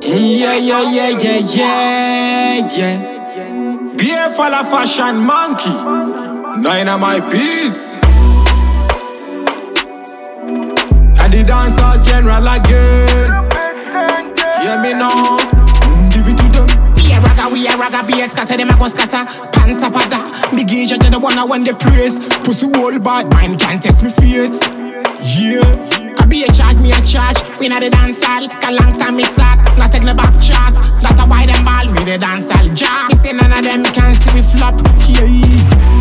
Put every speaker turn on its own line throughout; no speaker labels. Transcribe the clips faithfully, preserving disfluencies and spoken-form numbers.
Yeah, yeah, yeah, yeah, yeah, yeah. Beer full of fashion monkey. Nine of my piece. I the dancehall general again. Hear me now. Give it to them.
Be a ragga, we a ragga, be a scatter, them a go scatter. Panta pada, me gauge to the one I want the praise. Pussy whole bad mind can't test me fate. Yeah. I be a charge, me a charge. We not the dancehall, cause long time me start. Not take the back chart. That a buy them ball, me the dancehall jar. Me say none of them can see me flop. Yeah.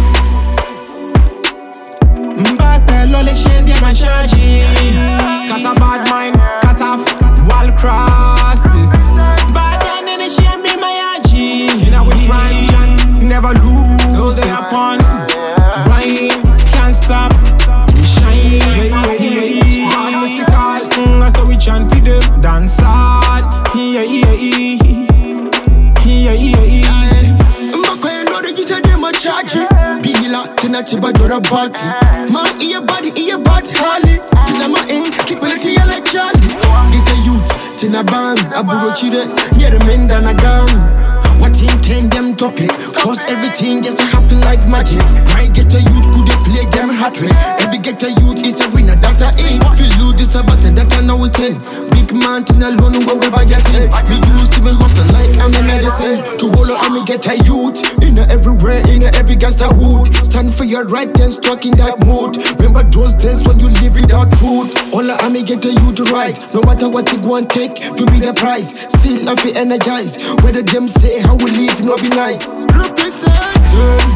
Mbata lole shen dem a charge. Scatter bad mind, cut off wall crosses. Bad then in the shame me my aji. You know we prime, never lose. So they upon Brian can't stop. We shine, yeah, yeah, yeah. God mystical, mm, so we chant for them. Dance hard, yeah, yeah, yeah. Yeah, yeah, yeah.
Mbakwe no the guitar dem a charge. Bila tina tiba jora bati. Man iya body iya body hali. Tina ma in kick belly ya like Charlie. Get a youth tina bang aburo chire. Yeah the men dana gang. What intend them topic? Cause everything gets to happen like magic. Right get a youth could they play them hat trick. Every get a youth is a winner that I eat. Feel you this about it that I know it in. Big mountain alone go where by your thing. Me used to be hustle like I'm a medicine. To hold on me get a youth. In a everywhere, in a every gangster hood. Stand for your right and stuck in that mood. Remember those days when you live without food. All I me get a youth right. No matter what you go and take, to be the price. Still I feel energized. Whether them say how we live, no be nice. Representing.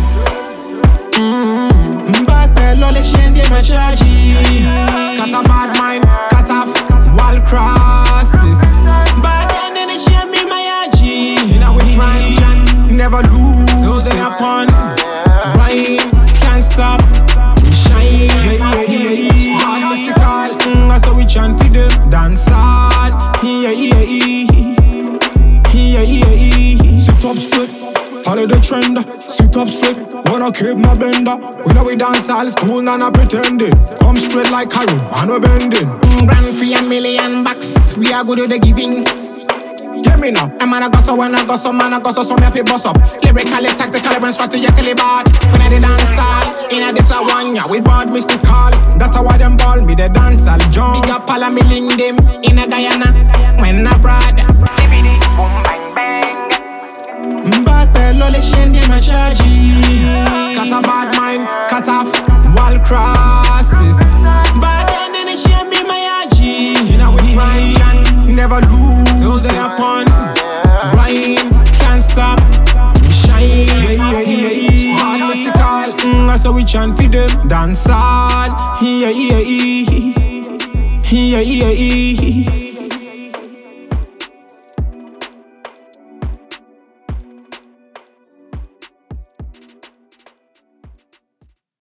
Mm-hmm. Mbata lole shen dem a charge. Scatter bad mind, cut off wall crosses. Bad then in the shame me my aji. You know we prime, never lose. So they upon Brian can't stop. We shine, yeah, yeah, yeah. God mystical, mm, so we chant for them. Dance hard, yeah, yeah, yeah. Yeah, yeah, yeah. Sit up straight, follow the trend. Sit up straight, wanna keep my bender. We know we dance all school, none a pretending. Come straight like Haru, and we bending. Mm, grand for a million bucks, we are good with the givings. Get me now. A man a gossip, when I gossip, man a gossip, so me happy boss up. Lyrically, tactically, and strategically bad. When I the dance all, in a this a one, yeah, we bad mystical. That's why them ball me the dance all jump. Big up all a me link them in a Guyana, when I broad. Boom bang bang. Mbata lole shen dem a charge. Scatter bad mind, cut off wall crosses. Bad then in the shame me my aji. You know we prime, never lose. So they upon Brian can't stop. We shine, yeah, yeah, yeah. God mystical, mm, so we chant for them. Dance hard, yeah, yeah, yeah. Yeah, yeah, yeah.